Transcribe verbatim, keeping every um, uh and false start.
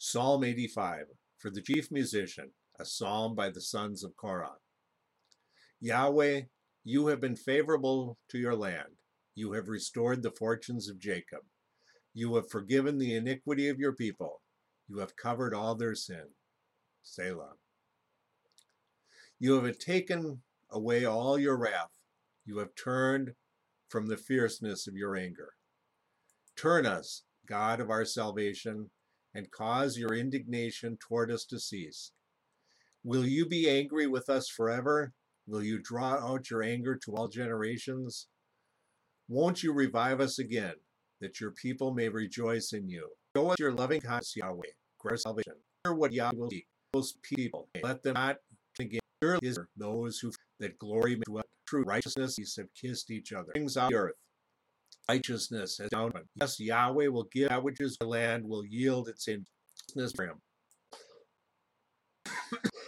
Psalm eighty-five, for the chief musician, a psalm by the sons of Korah. Yahweh, you have been favorable to your land. You have restored the fortunes of Jacob. You have forgiven the iniquity of your people. You have covered all their sin. Selah. You have taken away all your wrath. You have turned from the fierceness of your anger. Turn us, God of our salvation, and cause your indignation toward us to cease. Will you be angry with us forever? Will you draw out your anger to all generations? Won't you revive us again, that your people may rejoice in you? Show us your loving kindness, Yahweh, grant our salvation. Hear what Yahweh will speak. Those people, let them not again. Surely is those who that glory may dwell. True righteousness have kissed each other. Brings out the earth. Righteousness has down. Yes, Yahweh will give that which is the land will yield its righteousness for him.